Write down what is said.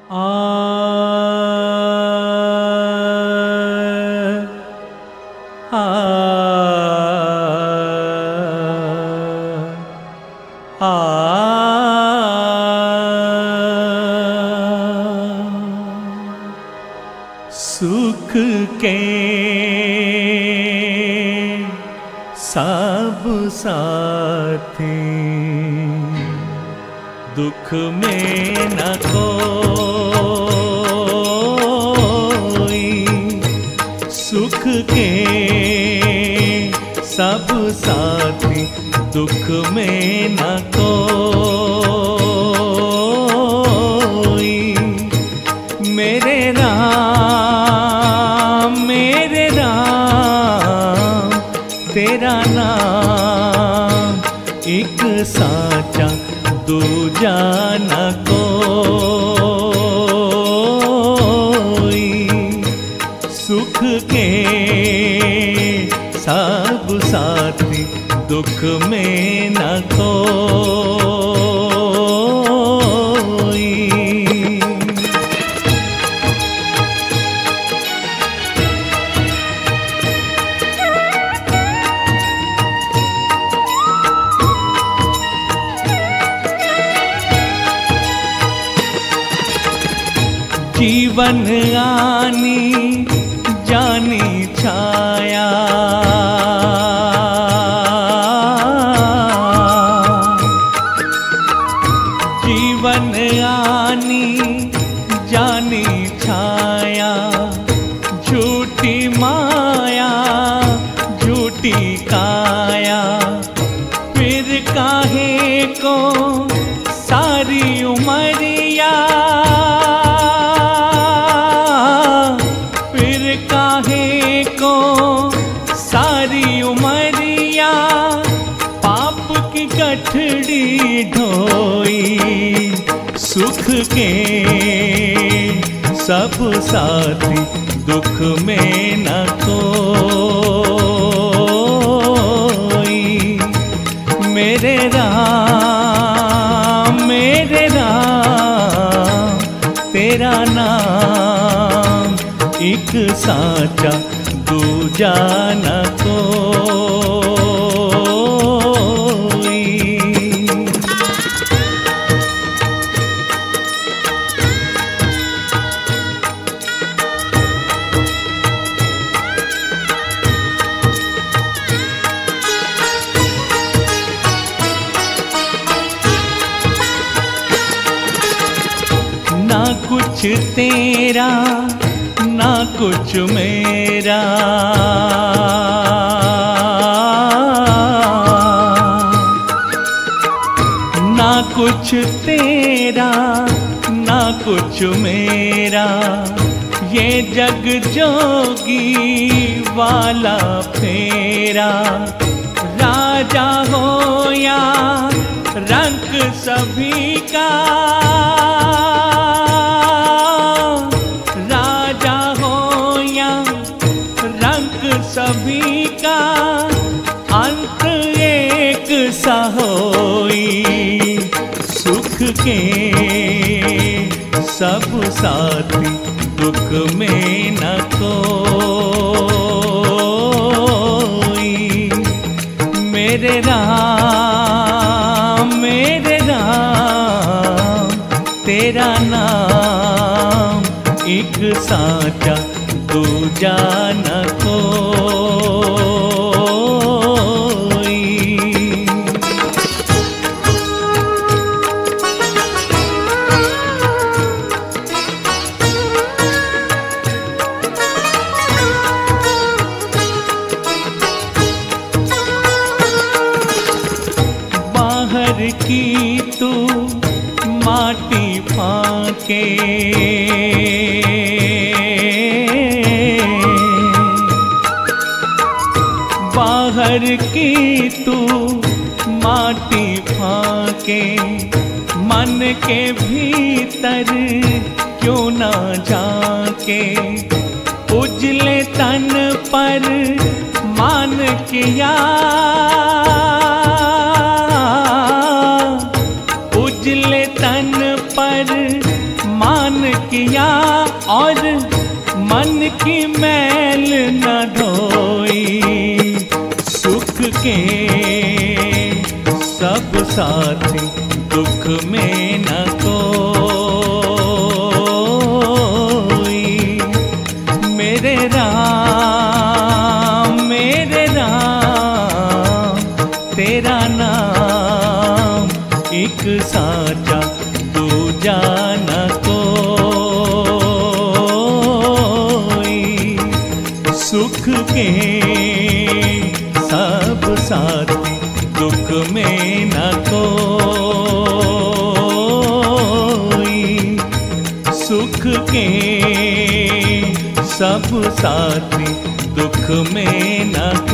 सुख के सब साथी दुख में न कोई। सुख के सब साथी दुख में न कोई। मेरे राम तेरा नाम एक साचा दूजा न कोई। सुख के सब साथी दुख में न कोई। जीवन आनी जानी छाया, जीवन आनी जानी छाया। झूठी माया झूठी काया, फिर काहे को सारी उमरिया। सारी उमरिया पाप की गठड़ी ढोई। सुख के सब साथी दुख में न कोई। मेरे राम तेरा नाम एक साचा दूजा न कोई। ना कुछ तेरा ना कुछ मेरा, ना कुछ तेरा ना कुछ मेरा। ये जग जोगी वाला फेरा। राजा हो या रंक सभी का, सभी का अंत एक सा होई। सुख के सब साथी दुख में न कोई। मेरे राम तेरा नाम एक साचा दूजा न कोई। बाहर की तू माटी फाके, बाहर की तू माटी फाके। मन के भीतर क्यों ना झांके। उजले तन पर मान किया, उजले तन पर मान किया और मन की मैल न धोई। सुख के सब साथी दुख में न कोई। मेरे राम तेरा नाम एक साचा दूजा न कोई। सुख के सब साथी दुख में न कोई। सुख के सब साथी दुख में न